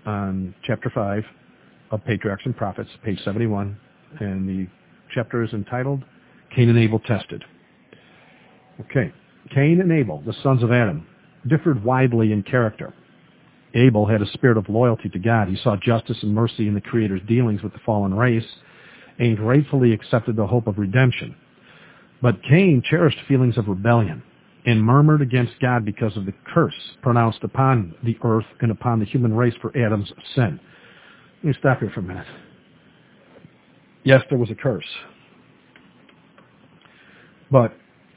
on chapter 5 of Patriarchs and Prophets, page 71, and the chapter is entitled Cain and Abel Tested. Okay, Cain and Abel, the sons of Adam, differed widely in character. Abel had a spirit of loyalty to God. He saw justice and mercy in the Creator's dealings with the fallen race and gratefully accepted the hope of redemption. But Cain cherished feelings of rebellion and murmured against God because of the curse pronounced upon the earth and upon the human race for Adam's sin. Let me stop here for a minute. Yes, there was a curse. But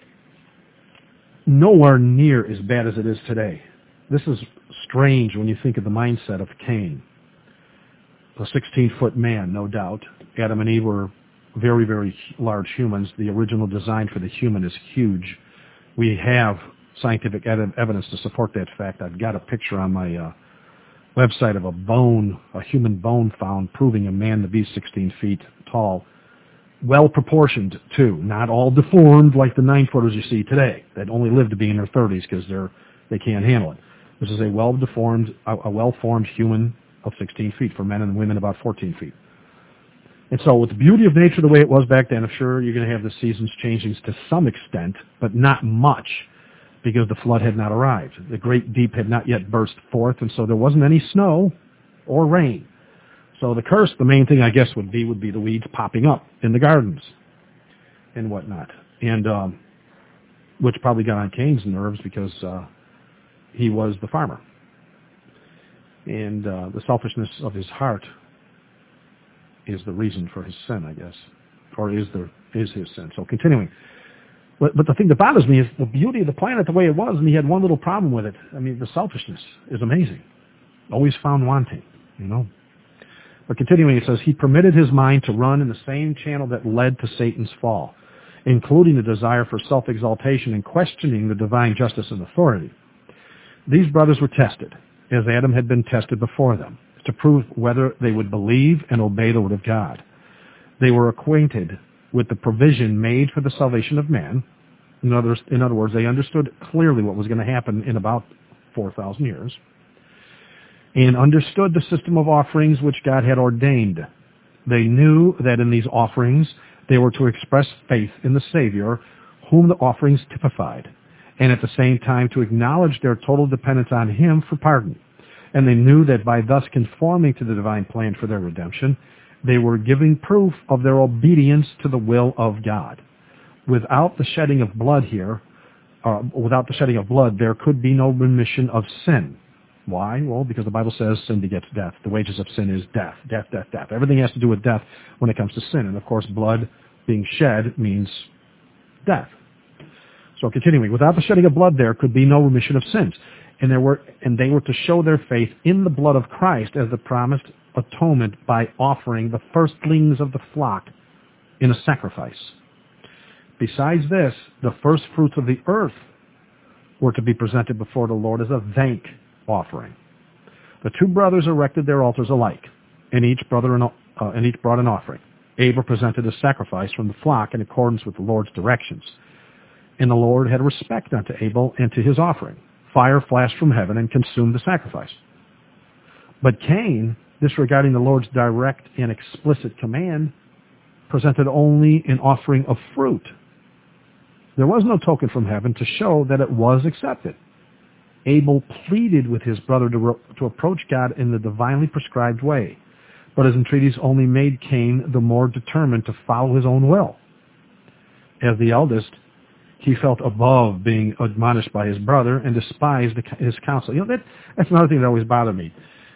nowhere near as bad as it is today. This is strange when you think of the mindset of Cain. A 16-foot man, no doubt. Adam and Eve were very, very large humans. The original design for the human is huge. We have scientific evidence to support that fact. I've got a picture on my website of a human bone found proving a man to be 16 feet tall. Well proportioned, too. Not all deformed like the 9-footers you see today that only live to be in their 30s because they can't handle it. This is a well-formed human of 16 feet for men and women about 14 feet. And so with the beauty of nature the way it was back then, I'm sure you're going to have the seasons changing to some extent, but not much, because the flood had not arrived. The great deep had not yet burst forth, and so there wasn't any snow or rain. So the curse, the main thing I guess would be the weeds popping up in the gardens and whatnot, and which probably got on Cain's nerves because he was the farmer. And the selfishness of his heart is the reason for his sin, I guess, or is his sin. So continuing. But the thing that bothers me is the beauty of the planet the way it was, and he had one little problem with it. I mean, the selfishness is amazing. Always found wanting, you know. But continuing, it says, he permitted his mind to run in the same channel that led to Satan's fall, including the desire for self-exaltation and questioning the divine justice and authority. These brothers were tested, as Adam had been tested before them, to prove whether they would believe and obey the word of God. They were acquainted with the provision made for the salvation of man. In other words, they understood clearly what was going to happen in about 4,000 years, and understood the system of offerings which God had ordained. They knew that in these offerings they were to express faith in the Savior, whom the offerings typified, and at the same time to acknowledge their total dependence on Him for pardon. And they knew that by thus conforming to the divine plan for their redemption, they were giving proof of their obedience to the will of God. Without the shedding of blood there could be no remission of sin. Why? Well, because the Bible says sin begets death. The wages of sin is death. Death, death, death. Everything has to do with death when it comes to sin. And of course, blood being shed means death. So continuing, without the shedding of blood there could be no remission of sins. And they were to show their faith in the blood of Christ as the promised atonement by offering the firstlings of the flock in a sacrifice. Besides this, the first fruits of the earth were to be presented before the Lord as a thank offering. The two brothers erected their altars alike, and each brought an offering. Abel presented a sacrifice from the flock in accordance with the Lord's directions. And the Lord had respect unto Abel and to his offering. Fire flashed from heaven and consumed the sacrifice. But Cain, disregarding the Lord's direct and explicit command, presented only an offering of fruit. There was no token from heaven to show that it was accepted. Abel pleaded with his brother to approach God in the divinely prescribed way, but his entreaties only made Cain the more determined to follow his own will. As the eldest, he felt above being admonished by his brother and despised his counsel. You know, that's another thing that always bothered me.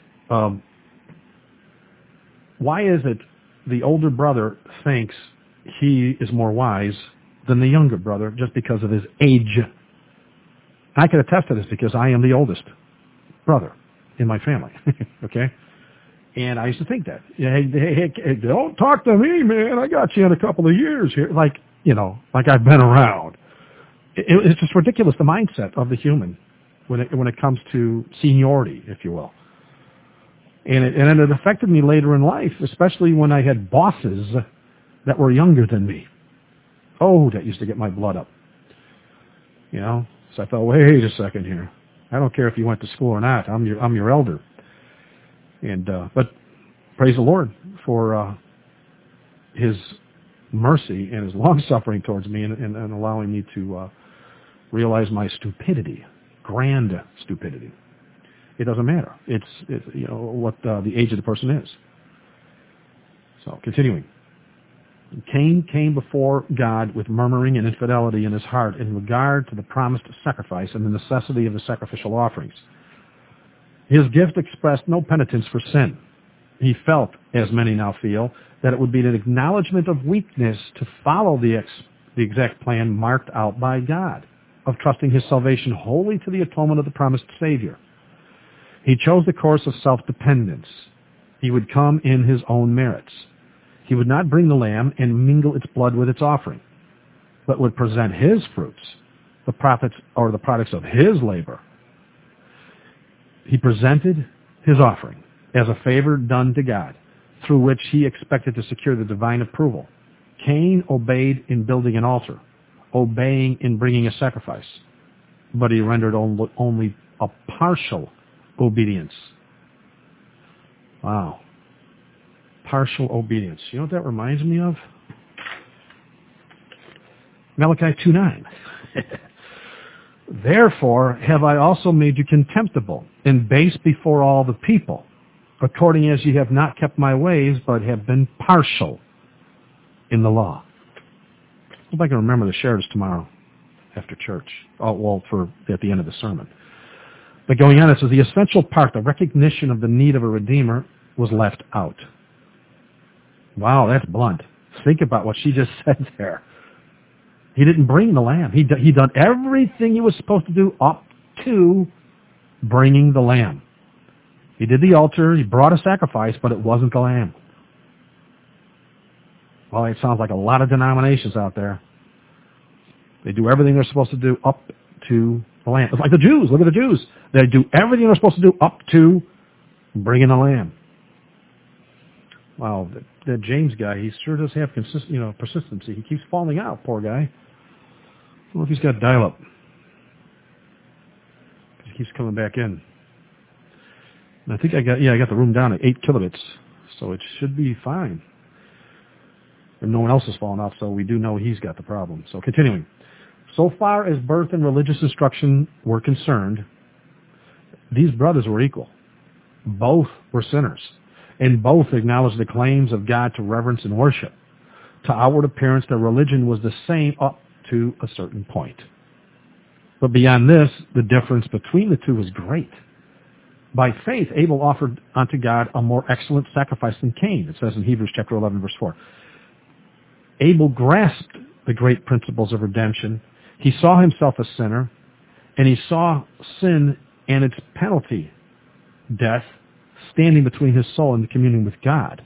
Why is it the older brother thinks he is more wise than the younger brother just because of his age? I can attest to this because I am the oldest brother in my family, okay? And I used to think that. Hey, don't talk to me, man. I got you in a couple of years here. Like I've been around. It's just ridiculous, the mindset of the human when it comes to seniority, if you will. And it affected me later in life, especially when I had bosses that were younger than me. Oh, that used to get my blood up. You know? So I thought, wait a second here. I don't care if you went to school or not. I'm your elder. But praise the Lord for his mercy and his long-suffering towards me and allowing me to realize my stupidity, grand stupidity. It doesn't matter. It's what the age of the person is. So, continuing. Cain came before God with murmuring and infidelity in his heart in regard to the promised sacrifice and the necessity of the sacrificial offerings. His gift expressed no penitence for sin. He felt, as many now feel, that it would be an acknowledgement of weakness to follow the exact plan marked out by God, of trusting his salvation wholly to the atonement of the promised Savior. He chose the course of self-dependence. He would come in his own merits. He would not bring the lamb and mingle its blood with its offering, but would present his fruits, the profits or the products of his labor. He presented his offering as a favor done to God, through which he expected to secure the divine approval. Cain obeyed in building an altar, obeying in bringing a sacrifice, but he rendered only a partial obedience. Wow. Partial obedience. You know what that reminds me of? Malachi 2:9. Therefore have I also made you contemptible and base before all the people, according as ye have not kept my ways, but have been partial in the law. I hope I can remember to share this tomorrow after church, at the end of the sermon. But going on, it says the essential part, the recognition of the need of a Redeemer, was left out. Wow, that's blunt. Think about what she just said there. He didn't bring the lamb. He done everything he was supposed to do up to bringing the lamb. He did the altar, he brought a sacrifice, but it wasn't the lamb. Well, it sounds like a lot of denominations out there. They do everything they're supposed to do up to the lamb. It's like the Jews. Look at the Jews. They do everything they're supposed to do up to bringing the lamb. Wow, that James guy, he sure does have persistency. He keeps falling out, poor guy. I don't know if he's got dial-up. He keeps coming back in. And I think I got the room down at 8 kilobits, so it should be fine. And no one else has fallen out, so we do know he's got the problem. So continuing. So far as birth and religious instruction were concerned, these brothers were equal. Both were sinners, and both acknowledged the claims of God to reverence and worship. To outward appearance, their religion was the same up to a certain point. But beyond this, the difference between the two was great. By faith, Abel offered unto God a more excellent sacrifice than Cain. It says in Hebrews chapter 11, verse 4. Abel grasped the great principles of redemption. He saw himself a sinner, and he saw sin and its penalty, death, standing between his soul and the communion with God.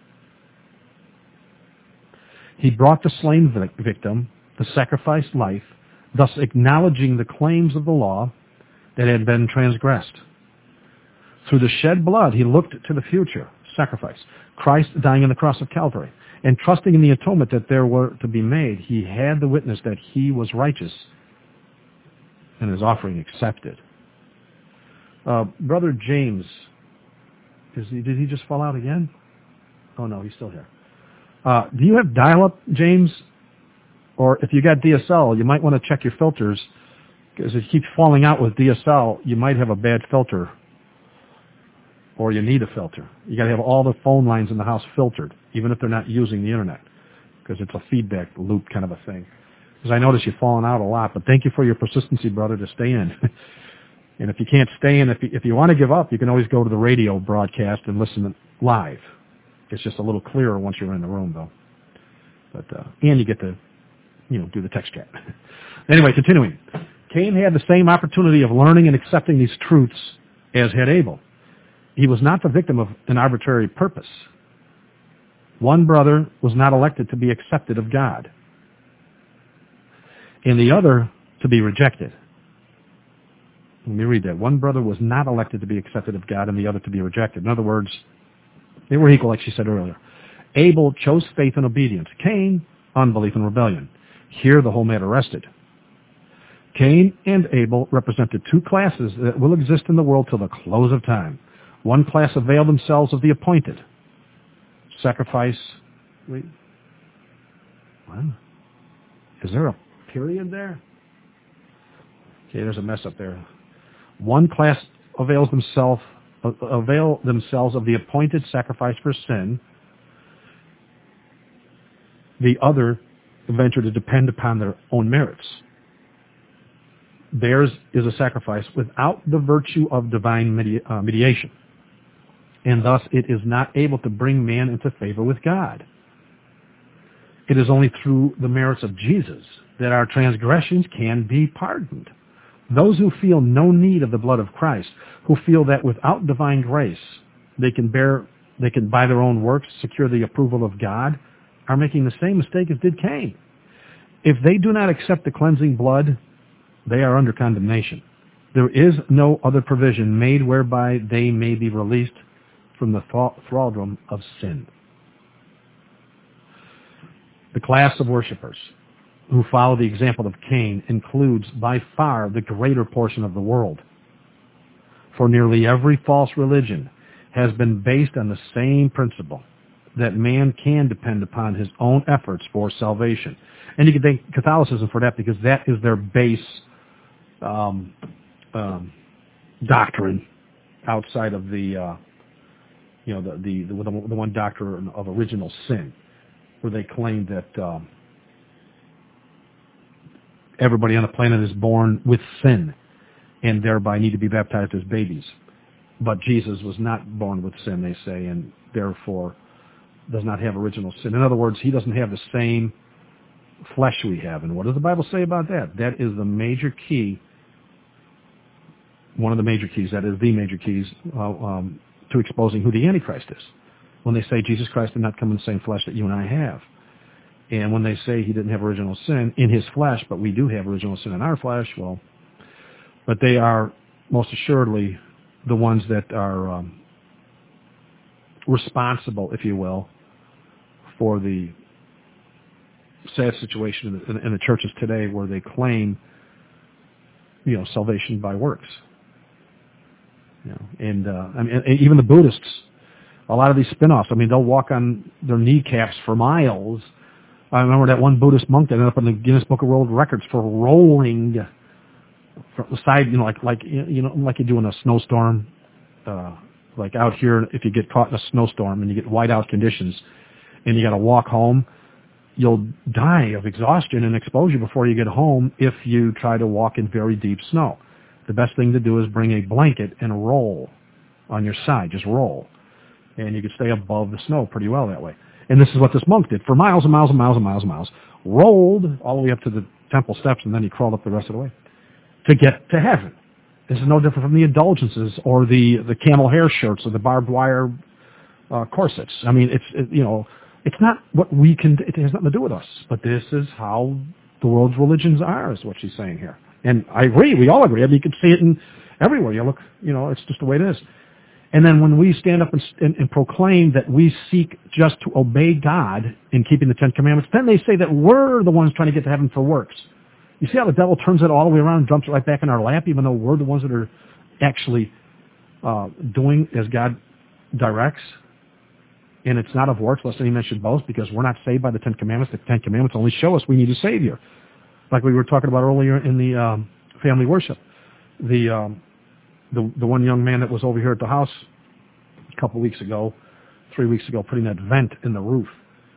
He brought the slain victim, the sacrificed life, thus acknowledging the claims of the law that had been transgressed. Through the shed blood, he looked to the future sacrifice, Christ dying on the cross of Calvary, and trusting in the atonement that there were to be made, he had the witness that he was righteous and his offering accepted. Brother James, did he just fall out again? Oh, no, he's still here. Do you have dial-up, James? Or if you got DSL, you might want to check your filters, because if it keeps falling out with DSL, you might have a bad filter, or you need a filter. You got to have all the phone lines in the house filtered, even if they're not using the internet, because it's a feedback loop kind of a thing. Because I notice you've fallen out a lot, but thank you for your persistency, brother, to stay in. And if you can't stay in, if you want to give up, you can always go to the radio broadcast and listen live. It's just a little clearer once you're in the room, though. But and you get to, do the text chat. Anyway, continuing. Cain had the same opportunity of learning and accepting these truths as had Abel. He was not the victim of an arbitrary purpose. One brother was not elected to be accepted of God, and the other to be rejected. Let me read that. One brother was not elected to be accepted of God, and the other to be rejected. In other words, they were equal, like she said earlier. Abel chose faith and obedience. Cain, unbelief and rebellion. Here the whole matter rested. Cain and Abel represented two classes that will exist in the world till the close of time. One class avail themselves of the appointed sacrifice. Wait. What? Is there a period there? Okay, there's a mess up there. One class avail themselves of the appointed sacrifice for sin. The other venture to depend upon their own merits. Theirs is a sacrifice without the virtue of divine mediation, and thus it is not able to bring man into favor with God. It is only through the merits of Jesus that our transgressions can be pardoned. Those who feel no need of the blood of Christ, who feel that without divine grace they can by their own works secure the approval of God, are making the same mistake as did Cain. If they do not accept the cleansing blood, they are under condemnation. There is no other provision made whereby they may be released from the thraldom of sin. The class of worshipers who follow the example of Cain includes by far the greater portion of the world. For nearly every false religion has been based on the same principle, that man can depend upon his own efforts for salvation. And you can thank Catholicism for that, because that is their base doctrine outside of the one doctrine of original sin, where they claim that everybody on the planet is born with sin and thereby need to be baptized as babies. But Jesus was not born with sin, they say, and therefore does not have original sin. In other words, he doesn't have the same flesh we have. And what does the Bible say about that? That is the major key, one of the major keys, that is the major keys to exposing who the Antichrist is. When they say Jesus Christ did not come in the same flesh that you and I have. And when they say he didn't have original sin in his flesh, but we do have original sin in our flesh, well, but they are most assuredly the ones that are responsible, if you will, for the sad situation in the churches today where they claim, salvation by works. And even the Buddhists, a lot of these spin-offs, they'll walk on their kneecaps for miles. I remember that one Buddhist monk that ended up in the Guinness Book of World Records for rolling from the side, like you do in a snowstorm. Like out here, if you get caught in a snowstorm and you get whiteout conditions and you got to walk home, you'll die of exhaustion and exposure before you get home if you try to walk in very deep snow. The best thing to do is bring a blanket and roll on your side. Just roll. And you can stay above the snow pretty well that way. And this is what this monk did for miles and miles and miles and miles and miles. Rolled all the way up to the temple steps, and then he crawled up the rest of the way to get to heaven. This is no different from the indulgences or the camel hair shirts or the barbed wire corsets. It's not what we can. It has nothing to do with us. But this is how the world's religions are, is what she's saying here. And I agree. We all agree. You can see it in everywhere. You look. It's just the way it is. And then when we stand up and proclaim that we seek just to obey God in keeping the Ten Commandments, then they say that we're the ones trying to get to heaven for works. You see how the devil turns it all the way around and dumps it right back in our lap, even though we're the ones that are actually doing as God directs? And it's not of works, lest any man should boast, because we're not saved by the Ten Commandments. The Ten Commandments only show us we need a Savior. Like we were talking about earlier in the family worship. The one young man that was over here at the house a couple weeks ago, 3 weeks ago, putting that vent in the roof.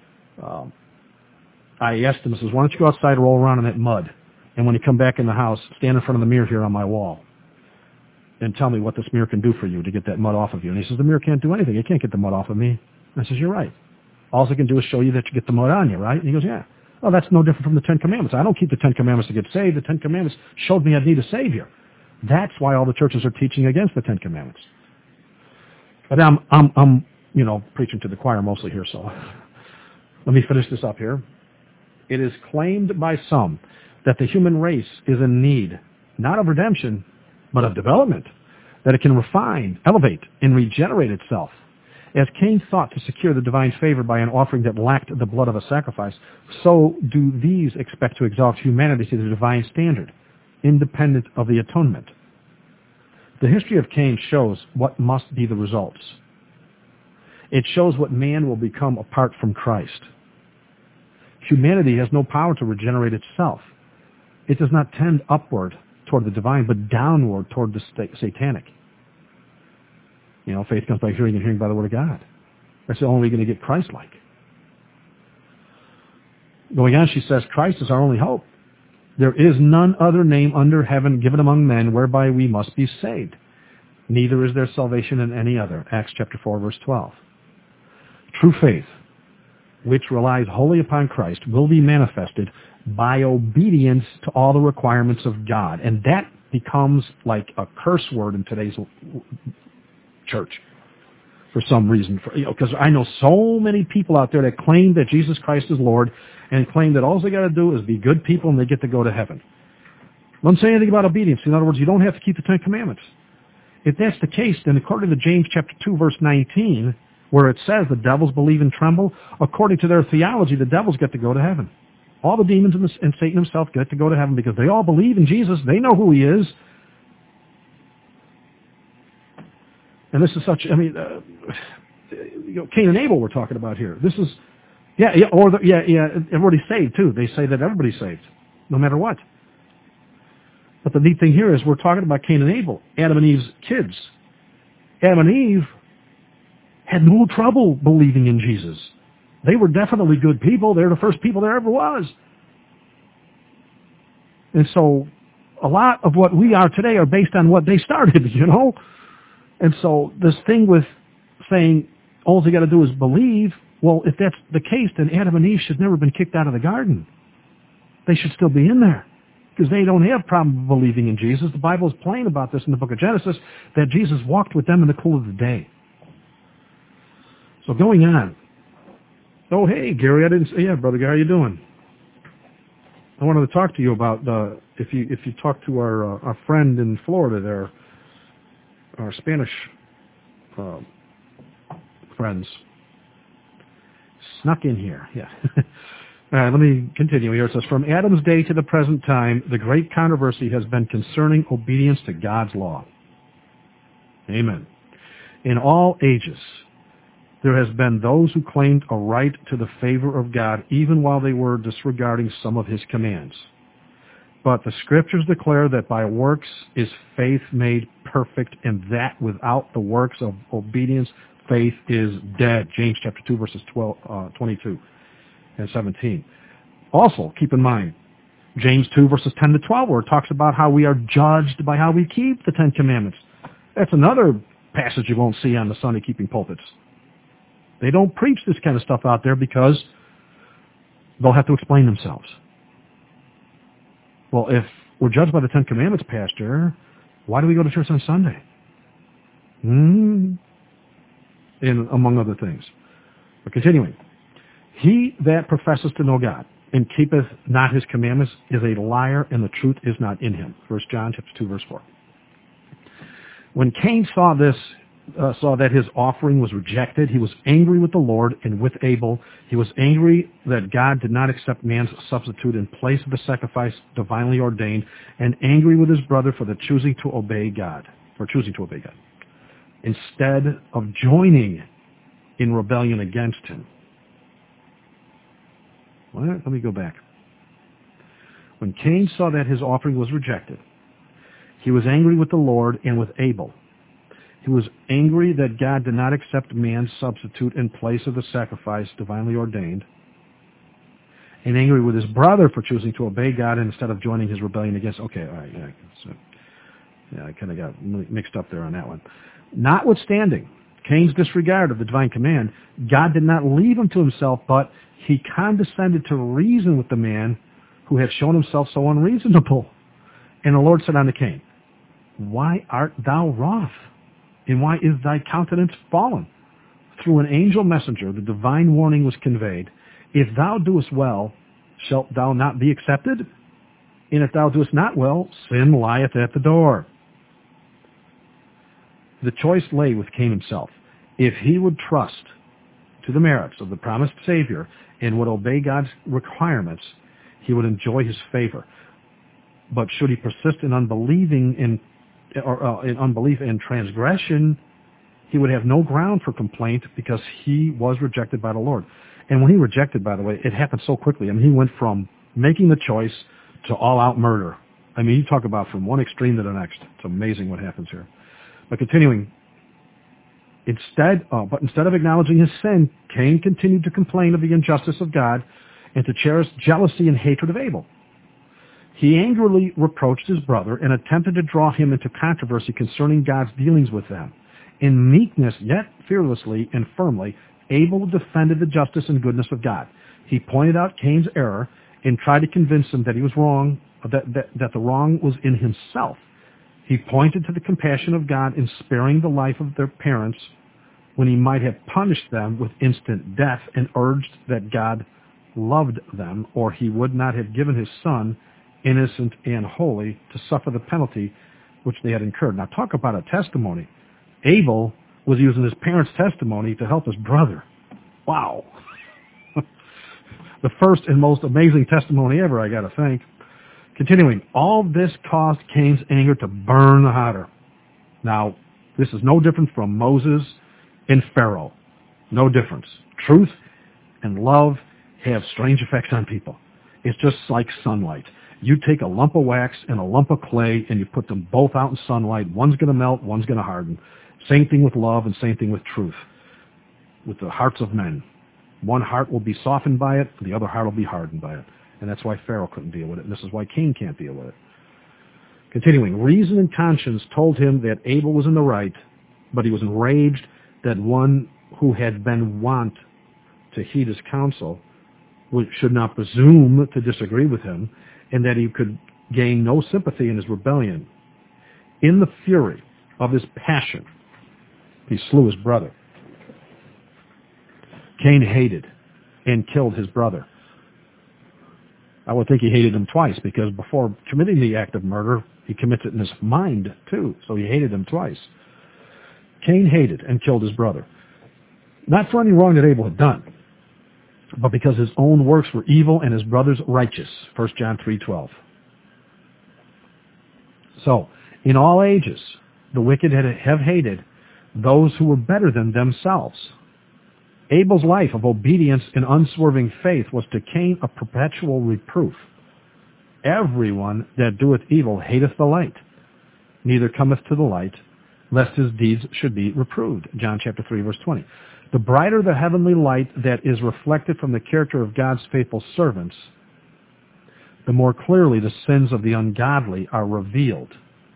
I asked him, I says, why don't you go outside and roll around in that mud? And when you come back in the house, stand in front of the mirror here on my wall and tell me what this mirror can do for you to get that mud off of you. And he says, the mirror can't do anything. It can't get the mud off of me. And I says, you're right. All it can do is show you that you get the mud on you, right? And he goes, yeah. Well, that's no different from the Ten Commandments. I don't keep the Ten Commandments to get saved. The Ten Commandments showed me I need a Savior. That's why all the churches are teaching against the Ten Commandments. But I'm preaching to the choir mostly here, so let me finish this up here. It is claimed by some that the human race is in need, not of redemption, but of development, that it can refine, elevate, and regenerate itself. As Cain sought to secure the divine favor by an offering that lacked the blood of a sacrifice, so do these expect to exalt humanity to the divine standard, independent of the atonement. The history of Cain shows what must be the results. It shows what man will become apart from Christ. Humanity has no power to regenerate itself. It does not tend upward toward the divine, but downward toward the satanic. Faith comes by hearing, and hearing by the Word of God. That's the only way you're going to get Christ-like. Going on, she says, Christ is our only hope. There is none other name under heaven given among men whereby we must be saved. Neither is there salvation in any other. Acts chapter 4, verse 12. True faith, which relies wholly upon Christ, will be manifested by obedience to all the requirements of God. And that becomes like a curse word in today's church for some reason. Because I know so many people out there that claim that Jesus Christ is Lord and claim that all they got to do is be good people and they get to go to heaven. Doesn't say anything about obedience. In other words, you don't have to keep the Ten Commandments. If that's the case, then according to James chapter 2, verse 19, where it says the devils believe and tremble, according to their theology, the devils get to go to heaven. All the demons and Satan himself get to go to heaven because they all believe in Jesus. They know who he is. And this is such, Cain and Abel we're talking about here. This is, everybody's saved too. They say that everybody's saved, no matter what. But the neat thing here is we're talking about Cain and Abel, Adam and Eve's kids. Adam and Eve had no trouble believing in Jesus. They were definitely good people. They're the first people there ever was. And so a lot of what we are today are based on what they started, And so this thing with saying all you got to do is believe, well, if that's the case, then Adam and Eve should never have been kicked out of the garden. They should still be in there because they don't have problem believing in Jesus. The Bible is plain about this in the book of Genesis, that Jesus walked with them in the cool of the day. So going on. Oh, hey, Gary, I didn't say, yeah, Brother Gary, how you doing? I wanted to talk to you about if you talk to our friend in Florida there, our Spanish friends. Snuck in here, yeah. All right, let me continue here. It says, from Adam's day to the present time, the great controversy has been concerning obedience to God's law. Amen. In all ages, there has been those who claimed a right to the favor of God, even while they were disregarding some of his commands. But the Scriptures declare that by works is faith made perfect, and that without the works of obedience, faith is dead. James chapter 2, verses 22 and 17. Also, keep in mind, James 2, verses 10 to 12, where it talks about how we are judged by how we keep the Ten Commandments. That's another passage you won't see on the Sunday-keeping pulpits. They don't preach this kind of stuff out there because they'll have to explain themselves. Well, if we're judged by the Ten Commandments, Pastor, why do we go to church on Sunday? And among other things. But continuing. He that professes to know God and keepeth not his commandments is a liar, and the truth is not in him. 1 John chapter 2, verse 4. When Cain saw that his offering was rejected, he was angry with the Lord and with Abel. He was angry that God did not accept man's substitute in place of the sacrifice divinely ordained, and angry with his brother for choosing to obey God, instead of joining in rebellion against him. Well, let me go back. When Cain saw that his offering was rejected, he was angry with the Lord and with Abel. He was angry that God did not accept man's substitute in place of the sacrifice divinely ordained, and angry with his brother for choosing to obey God instead of joining his rebellion against. Okay, all right, yeah, I kind of got mixed up there on that one. Notwithstanding Cain's disregard of the divine command, God did not leave him to himself, but he condescended to reason with the man who had shown himself so unreasonable. And the Lord said unto Cain, why art thou wroth? And why is thy countenance fallen? Through an angel messenger the divine warning was conveyed. If thou doest well, shalt thou not be accepted? And if thou doest not well, sin lieth at the door. The choice lay with Cain himself. If he would trust to the merits of the promised Savior and would obey God's requirements, he would enjoy his favor. But should he persist in unbelieving and in unbelief and transgression, he would have no ground for complaint because he was rejected by the Lord. And when he rejected, by the way, it happened so quickly. I mean, he went from making the choice to all-out murder. I mean, you talk about from one extreme to the next. It's amazing what happens here. But continuing, instead of acknowledging his sin, Cain continued to complain of the injustice of God and to cherish jealousy and hatred of Abel. He angrily reproached his brother and attempted to draw him into controversy concerning God's dealings with them. In meekness, yet fearlessly and firmly, Abel defended the justice and goodness of God. He pointed out Cain's error and tried to convince him that he was wrong, that the wrong was in himself. He pointed to the compassion of God in sparing the life of their parents when he might have punished them with instant death, and urged that God loved them, or he would not have given his son, innocent and holy, to suffer the penalty which they had incurred. Now talk about a testimony. Abel was using his parents' testimony to help his brother. Wow. The first and most amazing testimony ever, I got to think. Continuing, all this caused Cain's anger to burn the hotter. Now, this is no different from Moses and Pharaoh. No difference. Truth and love have strange effects on people. It's just like sunlight. You take a lump of wax and a lump of clay and you put them both out in sunlight. One's going to melt, one's going to harden. Same thing with love and same thing with truth. With the hearts of men. One heart will be softened by it, the other heart will be hardened by it. And that's why Pharaoh couldn't deal with it. And this is why Cain can't deal with it. Continuing, reason and conscience told him that Abel was in the right, but he was enraged that one who had been wont to heed his counsel should not presume to disagree with him, and that he could gain no sympathy in his rebellion. In the fury of his passion, he slew his brother. Cain hated and killed his brother. I would think he hated him twice, because before committing the act of murder, he commits it in his mind too, so he hated him twice. Cain hated and killed his brother. Not for any wrong that Abel had done, but because his own works were evil and his brother's righteous. 1 John 3:12. So, in all ages, the wicked have hated those who were better than themselves. Abel's life of obedience and unswerving faith was to Cain a perpetual reproof. Everyone that doeth evil hateth the light, neither cometh to the light, lest his deeds should be reproved. John chapter 3, verse 20. The brighter the heavenly light that is reflected from the character of God's faithful servants, the more clearly the sins of the ungodly are revealed,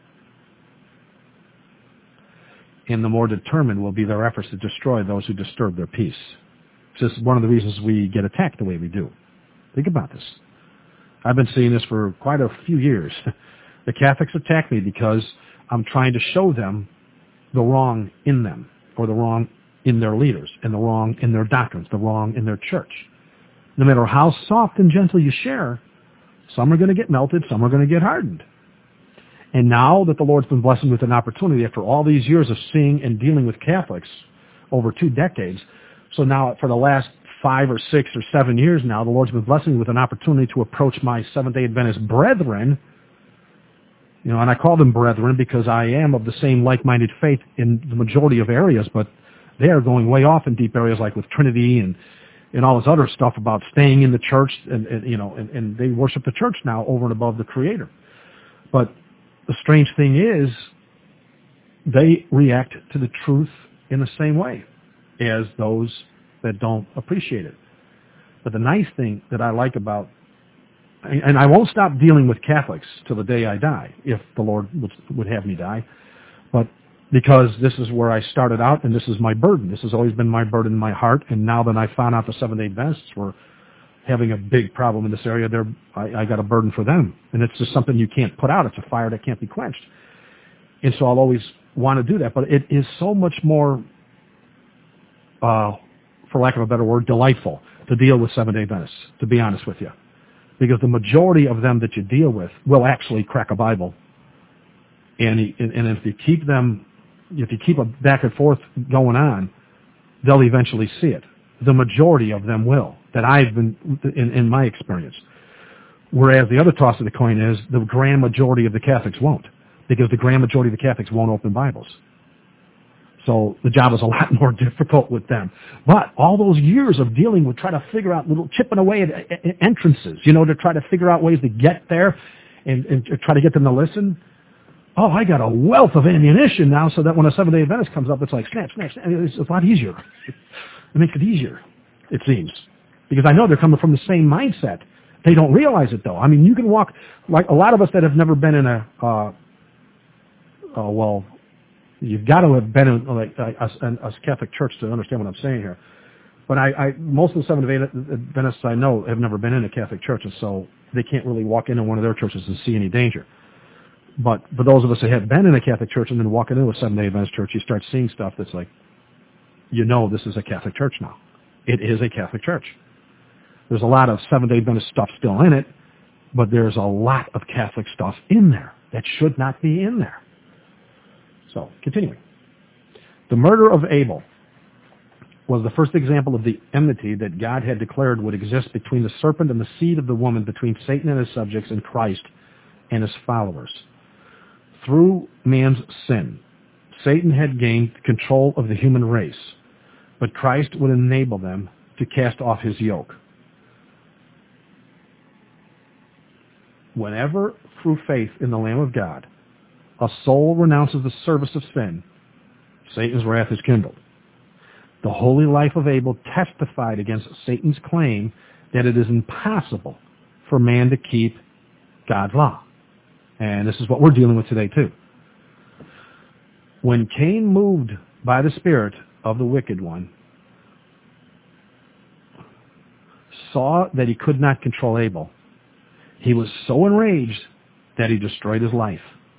and the more determined will be their efforts to destroy those who disturb their peace. This is one of the reasons we get attacked the way we do. Think about this. I've been seeing this for quite a few years. The Catholics attack me because I'm trying to show them the wrong in them, or the wrong in their leaders, and the wrong in their doctrines, the wrong in their church. No matter how soft and gentle you share, some are going to get melted, some are going to get hardened. And now that the Lord's been blessing with an opportunity after all these years of seeing and dealing with Catholics over 2 decades, so now for the last 5 or 6 or 7 years now, the Lord's been blessing me with an opportunity to approach my Seventh-day Adventist brethren, and I call them brethren because I am of the same like-minded faith in the majority of areas, but they are going way off in deep areas like with Trinity and all this other stuff about staying in the church, and they worship the church now over and above the Creator. But the strange thing is, they react to the truth in the same way as those that don't appreciate it. But the nice thing that I like about, and I won't stop dealing with Catholics till the day I die, if the Lord would have me die, but because this is where I started out, and this is my burden. This has always been my burden in my heart, and now that I found out the Seventh-day Adventists were having a big problem in this area, I got a burden for them. And it's just something you can't put out. It's a fire that can't be quenched. And so I'll always want to do that. But it is so much more, for lack of a better word, delightful to deal with Seventh-day Adventists, to be honest with you. Because the majority of them that you deal with will actually crack a Bible. And if you keep a back and forth going on, they'll eventually see it. The majority of them will, that I've been in my experience. Whereas the other toss of the coin is the grand majority of the Catholics won't. because the grand majority of the Catholics won't open Bibles. So the job is a lot more difficult with them. But all those years of dealing with trying to figure out chipping away at entrances, to try to figure out ways to get there and try to get them to listen. Oh, I got a wealth of ammunition now so that when a Seventh-day Adventist comes up, it's like, snap, snap, snap. It's a lot easier. It makes it easier, it seems. Because I know they're coming from the same mindset. They don't realize it, though. I mean, you can walk, like a lot of us that have never been in you've got to have been in a Catholic church to understand what I'm saying here. But most of the Seventh-day Adventists I know have never been in a Catholic church, and so they can't really walk into one of their churches and see any danger. But for those of us that have been in a Catholic church and then walking into a Seventh-day Adventist church, you start seeing stuff that's like, this is a Catholic church now. It is a Catholic church. There's a lot of Seventh-day Adventist stuff still in it, but there's a lot of Catholic stuff in there that should not be in there. So, continuing. The murder of Abel was the first example of the enmity that God had declared would exist between the serpent and the seed of the woman, between Satan and his subjects and Christ and his followers. Through man's sin, Satan had gained control of the human race, but Christ would enable them to cast off his yoke. Whenever, through faith in the Lamb of God, a soul renounces the service of sin, Satan's wrath is kindled. The holy life of Abel testified against Satan's claim that it is impossible for man to keep God's law. And this is what we're dealing with today, too. When Cain, moved by the spirit of the wicked one, saw that he could not control Abel, he was so enraged that he destroyed his life.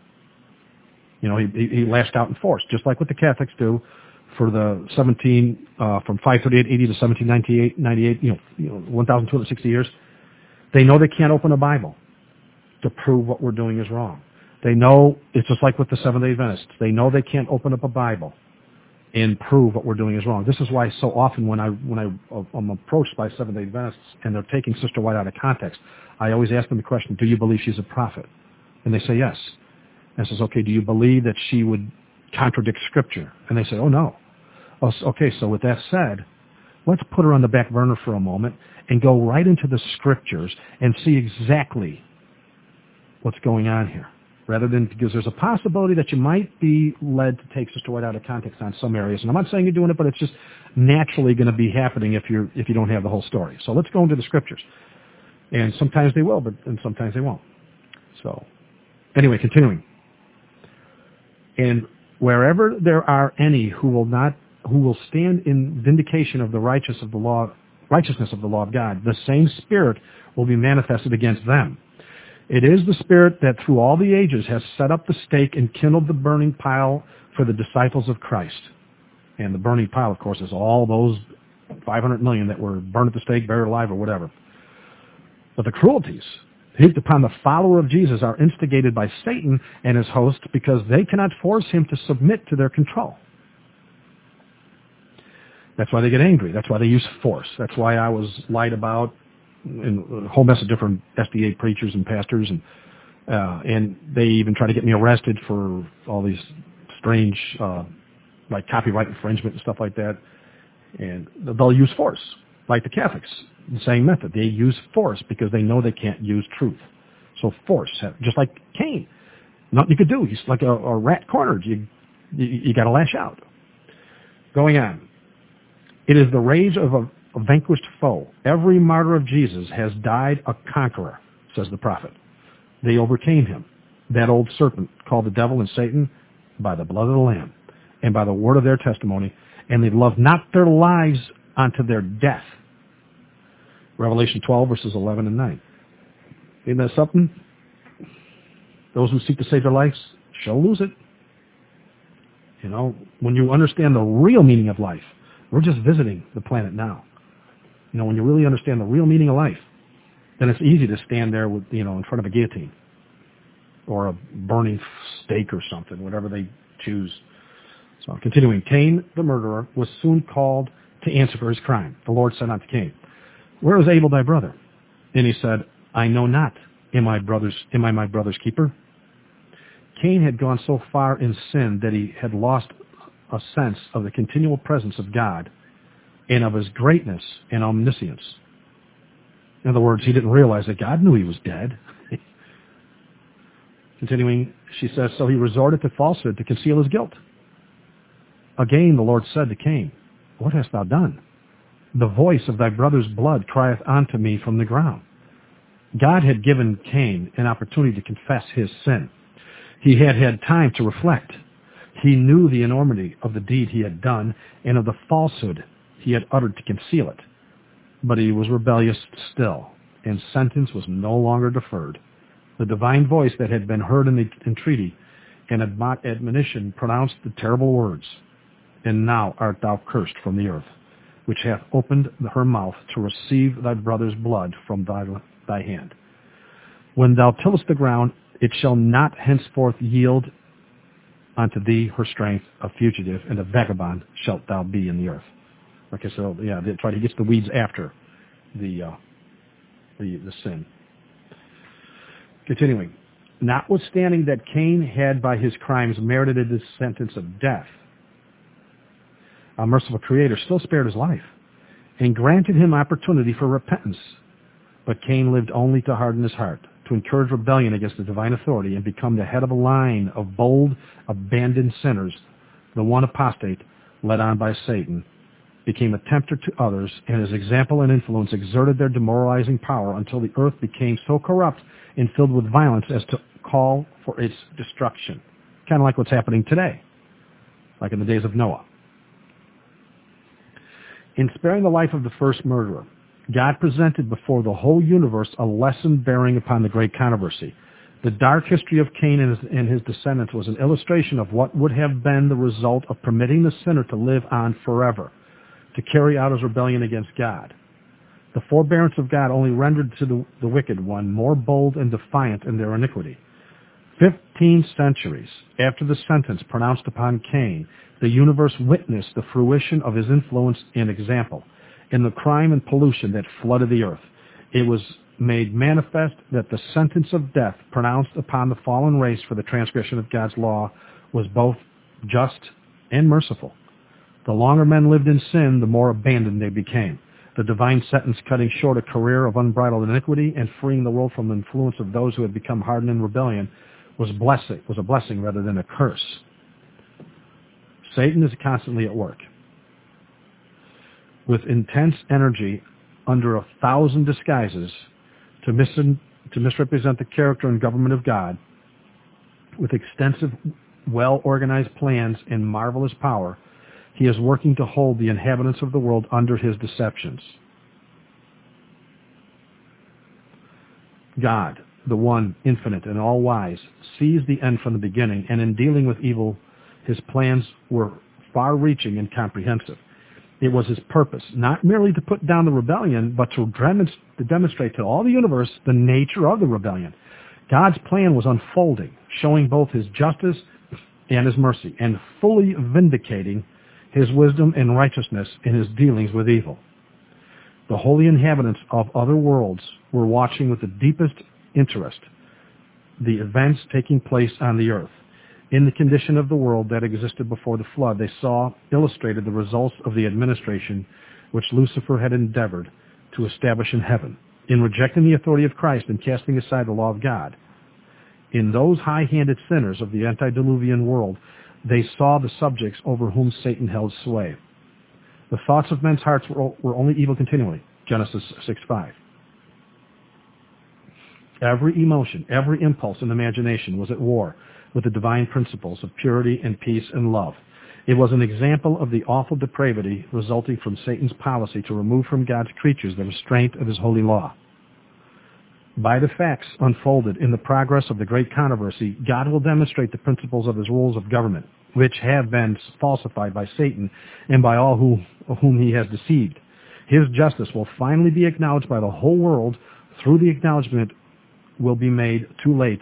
He lashed out in force, just like what the Catholics do for the from 538 AD to 1798, 1,260 years. They know they can't open a Bible to prove what we're doing is wrong. They know, it's just like with the Seventh-day Adventists. They know they can't open up a Bible and prove what we're doing is wrong. This is why so often when I'm approached by Seventh-day Adventists and they're taking Sister White out of context, I always ask them the question, do you believe she's a prophet? And they say yes. And I says, okay, do you believe that she would contradict Scripture? And they say, oh, no. Okay, so with that said, let's put her on the back burner for a moment and go right into the Scriptures and see exactly what's going on here. Rather than, because there's a possibility that you might be led to take Sister White out of context on some areas. And I'm not saying you're doing it, but it's just naturally going to be happening if you don't have the whole story. So let's go into the Scriptures. And sometimes they will, and sometimes they won't. So, anyway, continuing. And wherever there are any who will stand in vindication of the righteousness of the law of God, the same Spirit will be manifested against them. It is the Spirit that through all the ages has set up the stake and kindled the burning pile for the disciples of Christ. And the burning pile, of course, is all those 500 million that were burned at the stake, buried alive, or whatever. But the cruelties heaped upon the follower of Jesus are instigated by Satan and his host because they cannot force him to submit to their control. That's why they get angry. That's why they use force. That's why I was lied about in a whole mess of different SDA preachers and pastors, and they even try to get me arrested for all these strange, like copyright infringement and stuff like that. And they'll use force, like the Catholics, the same method. They use force because they know they can't use truth. So force, just like Cain. Nothing you could do. He's like a rat cornered. You got to lash out. Going on. It is the rage of a vanquished foe. Every martyr of Jesus has died a conqueror, says the prophet. They overcame him, that old serpent called the devil and Satan, by the blood of the Lamb and by the word of their testimony, and they loved not their lives unto their death. Revelation 12, verses 11 and 9. Isn't that something? Those who seek to save their lives shall lose it. When you understand the real meaning of life, we're just visiting the planet now. When you really understand the real meaning of life, then it's easy to stand there with, in front of a guillotine or a burning stake or something, whatever they choose. So continuing, Cain, the murderer, was soon called to answer for his crime. The Lord said unto Cain, where is Abel thy brother? And he said, I know not. Am I my brother's keeper? Cain had gone so far in sin that he had lost a sense of the continual presence of God and of his greatness and omniscience. In other words, he didn't realize that God knew he was dead. Continuing, she says, so he resorted to falsehood to conceal his guilt. Again the Lord said to Cain, what hast thou done? The voice of thy brother's blood crieth unto me from the ground. God had given Cain an opportunity to confess his sin. He had had time to reflect. He knew the enormity of the deed he had done and of the falsehood he had uttered to conceal it. But he was rebellious still, and sentence was no longer deferred. The divine voice that had been heard in the entreaty and admonition pronounced the terrible words, and now art thou cursed from the earth, which hath opened her mouth to receive thy brother's blood from thy hand. When thou tillest the ground, it shall not henceforth yield unto thee her strength. A fugitive and a vagabond shalt thou be in the earth. Okay, so yeah, he gets the weeds after the sin. Continuing, notwithstanding that Cain had by his crimes merited the sentence of death, our merciful Creator still spared his life and granted him opportunity for repentance. But Cain lived only to harden his heart, to encourage rebellion against the divine authority and become the head of a line of bold, abandoned sinners. The one apostate, led on by Satan, became a tempter to others, and his example and influence exerted their demoralizing power until the earth became so corrupt and filled with violence as to call for its destruction. Kind of like what's happening today, like in the days of Noah. In sparing the life of the first murderer, God presented before the whole universe a lesson bearing upon the great controversy. The dark history of Cain and his descendants was an illustration of what would have been the result of permitting the sinner to live on forever, to carry out his rebellion against God. The forbearance of God only rendered to the wicked one more bold and defiant in their iniquity. 15 centuries after the sentence pronounced upon Cain, the universe witnessed the fruition of his influence and example in the crime and pollution that flooded the earth. It was made manifest that the sentence of death pronounced upon the fallen race for the transgression of God's law was both just and merciful. The longer men lived in sin, the more abandoned they became. The divine sentence cutting short a career of unbridled iniquity and freeing the world from the influence of those who had become hardened in rebellion was a blessing rather than a curse. Satan is constantly at work. With intense energy, under 1,000 disguises, to misrepresent the character and government of God, with extensive, well-organized plans and marvelous power, he is working to hold the inhabitants of the world under his deceptions. God, the one infinite and all-wise, sees the end from the beginning, and in dealing with evil, his plans were far-reaching and comprehensive. It was his purpose, not merely to put down the rebellion, but to demonstrate to all the universe the nature of the rebellion. God's plan was unfolding, showing both his justice and his mercy, and fully vindicating his wisdom and righteousness in his dealings with evil. The holy inhabitants of other worlds were watching with the deepest interest the events taking place on the earth. In the condition of the world that existed before the flood, they saw illustrated the results of the administration which Lucifer had endeavored to establish in heaven, in rejecting the authority of Christ and casting aside the law of God. In those high-handed sinners of the antediluvian world, they saw the subjects over whom Satan held sway. The thoughts of men's hearts were only evil continually. Genesis 6:5. Every emotion, every impulse and imagination was at war with the divine principles of purity and peace and love. It was an example of the awful depravity resulting from Satan's policy to remove from God's creatures the restraint of his holy law. By the facts unfolded in the progress of the great controversy, God will demonstrate the principles of his rules of government, which have been falsified by Satan and by all whom he has deceived. His justice will finally be acknowledged by the whole world. Though the acknowledgment will be made too late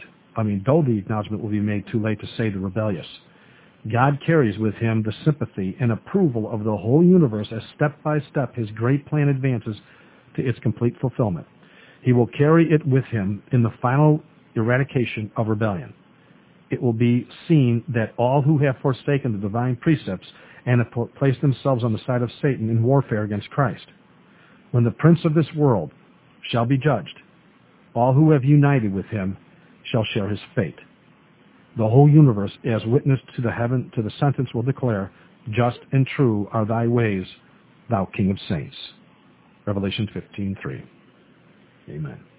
to save the rebellious. God carries with him the sympathy and approval of the whole universe as step by step his great plan advances to its complete fulfillment. He will carry it with him in the final eradication of rebellion. it will be seen that all who have forsaken the divine precepts and have placed themselves on the side of Satan in warfare against Christ, when the prince of this world shall be judged, all who have united with him shall share his fate. The whole universe, as witness to the sentence, will declare, "Just and true are thy ways, thou King of saints." Revelation 15:3. Amen.